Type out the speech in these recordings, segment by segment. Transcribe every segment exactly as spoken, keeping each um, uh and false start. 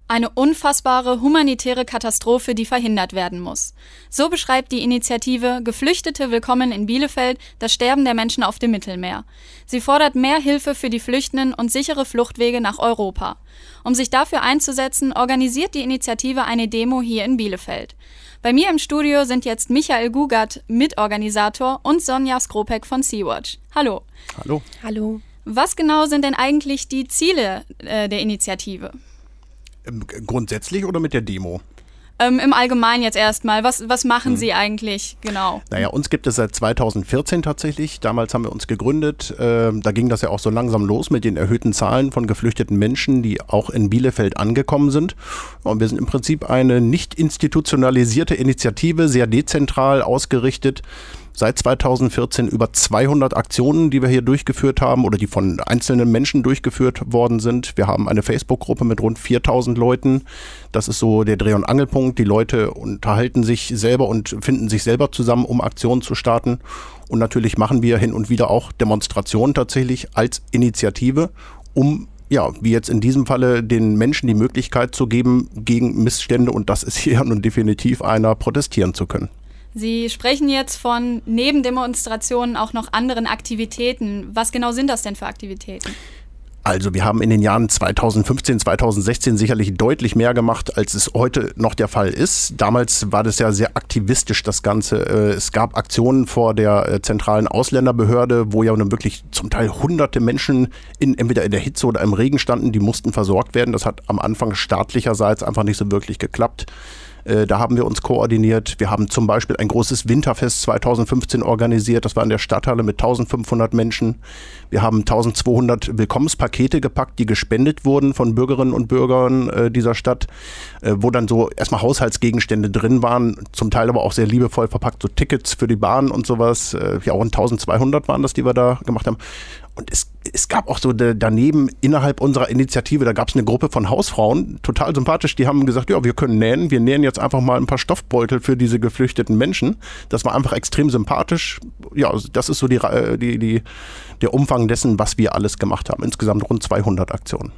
Eine unfassbare humanitäre Katastrophe, die verhindert werden muss. So beschreibt die Initiative Geflüchtete willkommen in Bielefeld das Sterben der Menschen auf dem Mittelmeer. Sie fordert mehr Hilfe für die Flüchtenden und sichere Fluchtwege nach Europa. Um sich dafür einzusetzen, organisiert die Initiative eine Demo hier in Bielefeld. Bei mir im Studio sind jetzt Michael Gugart, Mitorganisator, und Sonja Skropek von Sea-Watch. Hallo. Hallo. Hallo. Was genau sind denn eigentlich die Ziele äh, der Initiative? Grundsätzlich oder mit der Demo? Ähm, Im Allgemeinen jetzt erstmal. Was, was machen hm. Sie eigentlich genau? Naja, uns gibt es seit zweitausendvierzehn tatsächlich. Damals haben wir uns gegründet. Äh, da ging das ja auch so langsam los mit den erhöhten Zahlen von geflüchteten Menschen, die auch in Bielefeld angekommen sind. Und wir sind im Prinzip eine nicht institutionalisierte Initiative, sehr dezentral ausgerichtet. Seit zweitausendvierzehn über zweihundert Aktionen, die wir hier durchgeführt haben oder die von einzelnen Menschen durchgeführt worden sind. Wir haben eine Facebook-Gruppe mit rund viertausend Leuten. Das ist so der Dreh- und Angelpunkt. Die Leute unterhalten sich selber und finden sich selber zusammen, um Aktionen zu starten. Und natürlich machen wir hin und wieder auch Demonstrationen tatsächlich als Initiative, um ja, wie jetzt in diesem Falle, den Menschen die Möglichkeit zu geben, gegen Missstände, und das ist hier nun definitiv einer, protestieren zu können. Sie sprechen jetzt von neben Demonstrationen auch noch anderen Aktivitäten. Was genau sind das denn für Aktivitäten? Also wir haben in den Jahren zweitausendfünfzehn, zweitausendsechzehn sicherlich deutlich mehr gemacht, als es heute noch der Fall ist. Damals war das ja sehr aktivistisch, das Ganze. Es gab Aktionen vor der zentralen Ausländerbehörde, wo ja nun wirklich zum Teil hunderte Menschen in, entweder in der Hitze oder im Regen standen, die mussten versorgt werden. Das hat am Anfang staatlicherseits einfach nicht so wirklich geklappt. Da haben wir uns koordiniert. Wir haben zum Beispiel ein großes Winterfest zweitausendfünfzehn organisiert. Das war in der Stadthalle mit eintausendfünfhundert Menschen. Wir haben eintausendzweihundert Willkommenspakete gepackt, die gespendet wurden von Bürgerinnen und Bürgern äh, dieser Stadt, äh, wo dann so erstmal Haushaltsgegenstände drin waren, zum Teil aber auch sehr liebevoll verpackt, so Tickets für die Bahn und sowas. Äh, ja, auch eintausendzweihundert waren das, die wir da gemacht haben. Und es, es gab auch so de, daneben innerhalb unserer Initiative, da gab es eine Gruppe von Hausfrauen, total sympathisch, die haben gesagt, ja, wir können nähen, wir nähen jetzt einfach mal ein paar Stoffbeutel für diese geflüchteten Menschen. Das war einfach extrem sympathisch. Ja, das ist so die, die, die, der Umfang dessen, was wir alles gemacht haben. Insgesamt rund zweihundert Aktionen.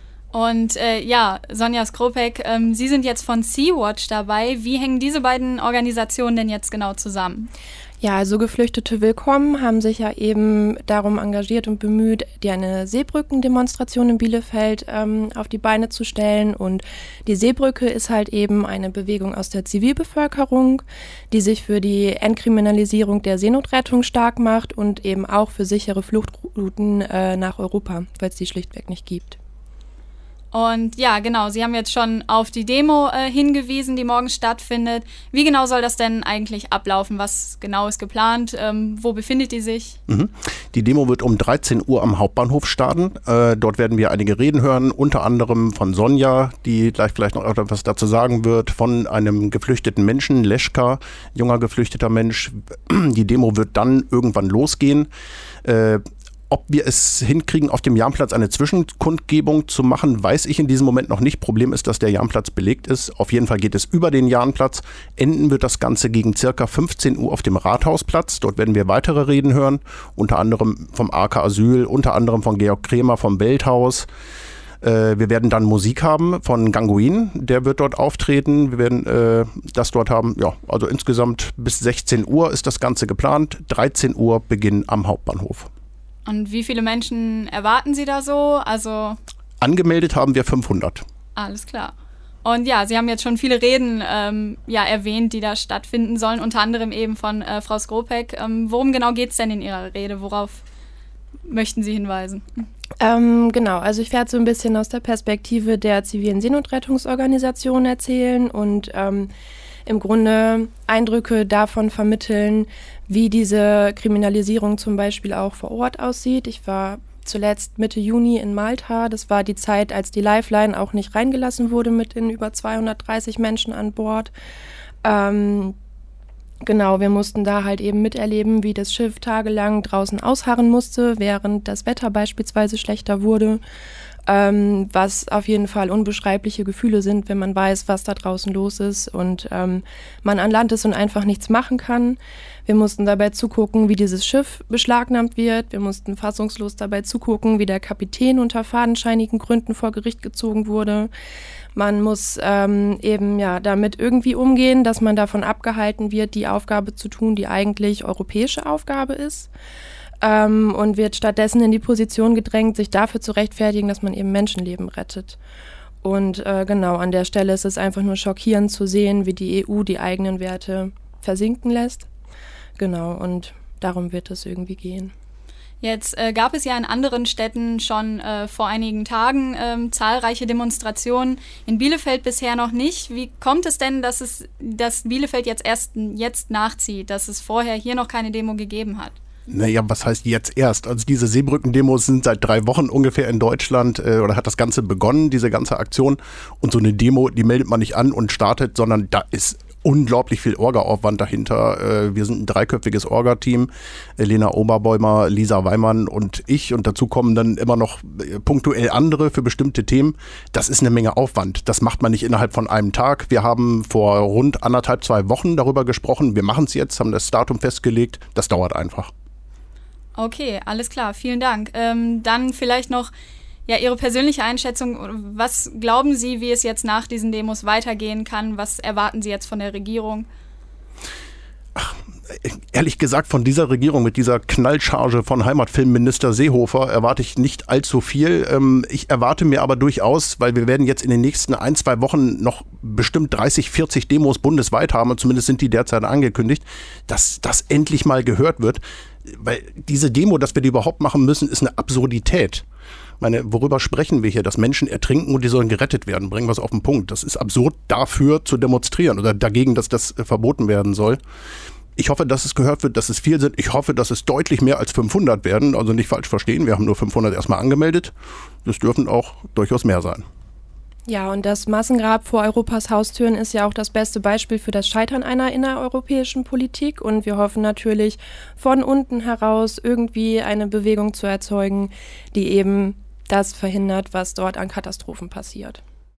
Und äh, ja, Sonja Skropek, ähm, Sie sind jetzt von Sea-Watch dabei. Wie hängen diese beiden Organisationen denn jetzt genau zusammen? Ja, also Geflüchtete Willkommen haben sich ja eben darum engagiert und bemüht, die eine Seebrückendemonstration in Bielefeld ähm, auf die Beine zu stellen. Und die Seebrücke ist halt eben eine Bewegung aus der Zivilbevölkerung, die sich für die Entkriminalisierung der Seenotrettung stark macht und eben auch für sichere Fluchtrouten äh, nach Europa, weil es die schlichtweg nicht gibt. Und ja, genau, Sie haben jetzt schon auf die Demo äh, hingewiesen, die morgen stattfindet. Wie genau soll das denn eigentlich ablaufen? Was genau ist geplant? Ähm, wo befindet die sich? Mhm. Die Demo wird um dreizehn Uhr am Hauptbahnhof starten. Äh, dort werden wir einige Reden hören, unter anderem von Sonja, die gleich vielleicht noch etwas dazu sagen wird, von einem geflüchteten Menschen, Leschka, junger geflüchteter Mensch. Die Demo wird dann irgendwann losgehen. Äh, Ob wir es hinkriegen, auf dem Jahnplatz eine Zwischenkundgebung zu machen, weiß ich in diesem Moment noch nicht. Problem ist, dass der Jahnplatz belegt ist. Auf jeden Fall geht es über den Jahnplatz. Enden wird das Ganze gegen circa fünfzehn Uhr auf dem Rathausplatz. Dort werden wir weitere Reden hören, unter anderem vom A K Asyl, unter anderem von Georg Kremer vom Welthaus. Äh, wir werden dann Musik haben von Ganguin, der wird dort auftreten. Wir werden äh, das dort haben. Ja, also insgesamt bis sechzehn Uhr ist das Ganze geplant. dreizehn Uhr Beginn am Hauptbahnhof. Und wie viele Menschen erwarten Sie da so? Also angemeldet haben wir fünfhundert. Alles klar. Und ja, Sie haben jetzt schon viele Reden ähm, ja, erwähnt, die da stattfinden sollen, unter anderem eben von äh, Frau Skropek. Ähm, worum genau geht es denn in Ihrer Rede? Worauf möchten Sie hinweisen? Ähm, genau, also ich werde so ein bisschen aus der Perspektive der zivilen Seenotrettungsorganisation erzählen und ähm, im Grunde Eindrücke davon vermitteln, wie diese Kriminalisierung zum Beispiel auch vor Ort aussieht. Ich war zuletzt Mitte Juni in Malta. Das war die Zeit, als die Lifeline auch nicht reingelassen wurde mit den über zweihundertdreißig Menschen an Bord. Ähm, genau, wir mussten da halt eben miterleben, wie das Schiff tagelang draußen ausharren musste, während das Wetter beispielsweise schlechter wurde. ähm, was auf jeden Fall unbeschreibliche Gefühle sind, wenn man weiß, was da draußen los ist und ähm, man an Land ist und einfach nichts machen kann. Wir mussten dabei zugucken, wie dieses Schiff beschlagnahmt wird. Wir mussten fassungslos dabei zugucken, wie der Kapitän unter fadenscheinigen Gründen vor Gericht gezogen wurde. Man muss ähm, eben ja damit irgendwie umgehen, dass man davon abgehalten wird, die Aufgabe zu tun, die eigentlich europäische Aufgabe ist. Ähm, und wird stattdessen in die Position gedrängt, sich dafür zu rechtfertigen, dass man eben Menschenleben rettet. Und äh, genau, an der Stelle ist es einfach nur schockierend zu sehen, wie die E U die eigenen Werte versinken lässt. Genau, und darum wird es irgendwie gehen. Jetzt äh, gab es ja in anderen Städten schon äh, vor einigen Tagen ähm, zahlreiche Demonstrationen, in Bielefeld bisher noch nicht. Wie kommt es denn, dass es, dass Bielefeld jetzt erst jetzt nachzieht, dass es vorher hier noch keine Demo gegeben hat? Naja, was heißt jetzt erst? Also diese Seebrücken-Demos sind seit drei Wochen ungefähr in Deutschland äh, oder hat das Ganze begonnen, diese ganze Aktion. Und so eine Demo, die meldet man nicht an und startet, sondern da ist unglaublich viel Orga-Aufwand dahinter. Äh, wir sind ein dreiköpfiges Orga-Team. Lena Oberbäumer, Lisa Weimann und ich. Und dazu kommen dann immer noch äh, punktuell andere für bestimmte Themen. Das ist eine Menge Aufwand. Das macht man nicht innerhalb von einem Tag. Wir haben vor rund anderthalb, zwei Wochen darüber gesprochen. Wir machen es jetzt, haben das Datum festgelegt. Das dauert einfach. Okay, alles klar, vielen Dank. Ähm, dann vielleicht noch ja, Ihre persönliche Einschätzung. Was glauben Sie, wie es jetzt nach diesen Demos weitergehen kann? Was erwarten Sie jetzt von der Regierung? Ach, ehrlich gesagt, von dieser Regierung mit dieser Knallcharge von Heimatfilmminister Seehofer erwarte ich nicht allzu viel. Ähm, ich erwarte mir aber durchaus, weil wir werden jetzt in den nächsten ein, zwei Wochen noch bestimmt dreißig, vierzig Demos bundesweit haben, und zumindest sind die derzeit angekündigt, dass das endlich mal gehört wird. Weil diese Demo, dass wir die überhaupt machen müssen, ist eine Absurdität. Ich meine, worüber sprechen wir hier? Dass Menschen ertrinken und die sollen gerettet werden. Bringen wir es auf den Punkt. Das ist absurd, dafür zu demonstrieren oder dagegen, dass das äh, verboten werden soll. Ich hoffe, dass es gehört wird, dass es viel sind. Ich hoffe, dass es deutlich mehr als fünfhundert werden. Also nicht falsch verstehen, wir haben nur fünfhundert erstmal angemeldet. Das dürfen auch durchaus mehr sein. Ja, und das Massengrab vor Europas Haustüren ist ja auch das beste Beispiel für das Scheitern einer innereuropäischen Politik. Und wir hoffen natürlich, von unten heraus irgendwie eine Bewegung zu erzeugen, die eben das verhindert, was dort an Katastrophen passiert.